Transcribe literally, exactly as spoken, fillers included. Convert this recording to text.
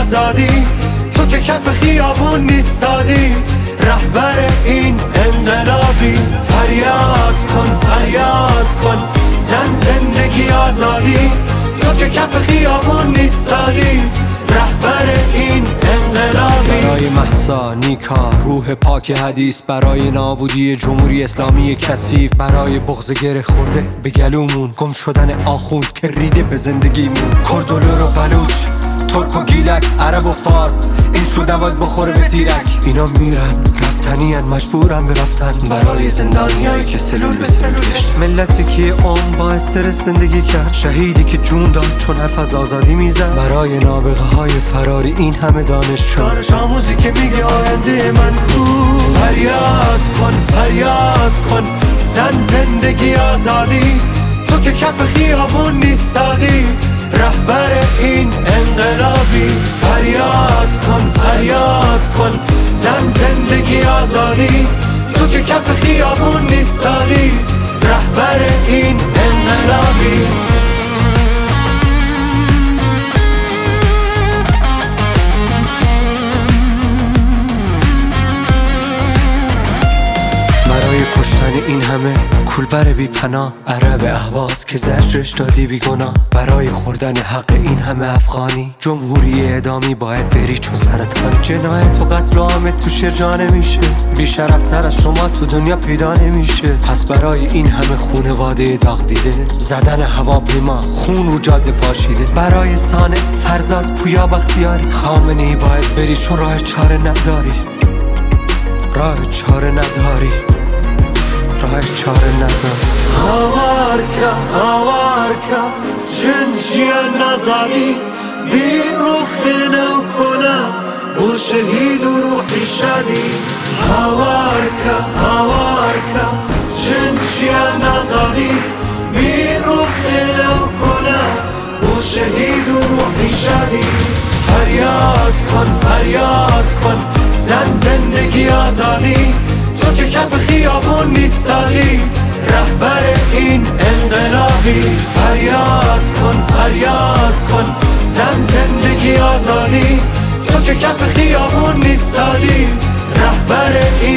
آزادی، تو که کف خیابون نیستادی، رهبر این انقلابی. فریاد کن فریاد کن زن زندگی آزادی، تو که کف خیابون نیستادی، رهبر این انقلابی. برای مهسا نیکا روح پاک حدیث، برای نابودی جمهوری اسلامی کثیف، برای بغض گره خورده به گلومون، گم شدن آخوند که ریده به زندگیمون. کرد و لور و بلوچ، ترک و گیلک، عرب و فارس، این شده باید بخوره به تیرک. اینا میرن رفتنی ان مجبورن برفتن، برای زندانیایی که سلول به سلول گشت. ملتی که عمر با استرس زندگی کرد، شهیدی که جون داد چون حرف از آزادی میزد، برای نابغه های فراری این همه دانشجو، دانش آموزی که میگه آینده من کو. فریاد کن فریاد کن زن زندگی آزادی، تو که کف خیابون نیستادی، رهبر این انقلابی. فریاد کن فریاد کن زن زندگی آزادی، تو که کف خیابون نیستادی، رهبر این انقلابی. برای کشتن این همه کولبر بی پناه، عرب اهواز که زجرش دادی بی گناه، برای خوردن حق این همه افغانی، جمهوری اعدامی باید بری چون سرطان. جنایت و قتل و عام تو شرجا نمیشه، بی شرفتر از شما تو دنیا پیدا نمیشه. پس برای این همه خونواده داغ دیده، زدن هواپیما، خون رو جاده پاشیده، برای سانه فرزاد پویا بختیاری، خامنه ای باید بری چون راه چاره نداری، راه چاره نداری، راه چاره نداری. هاوارکا هاوارکا جنجیا نزادی، بی روح نو کنه بو شهید و روحی شدی. هاوارکا هاوارکا جنجیا نزادی، بی روح نو کنه بو شهید و روحی شدی. فریاد کن فریاد کن زن زندگی آزادی، تو که کف خیابون نیستادی، رهبر این انقلابی. فریاد کن فریاد کن زن زندگی آزادی، تو که کف خیابون نیستادی، رهبر این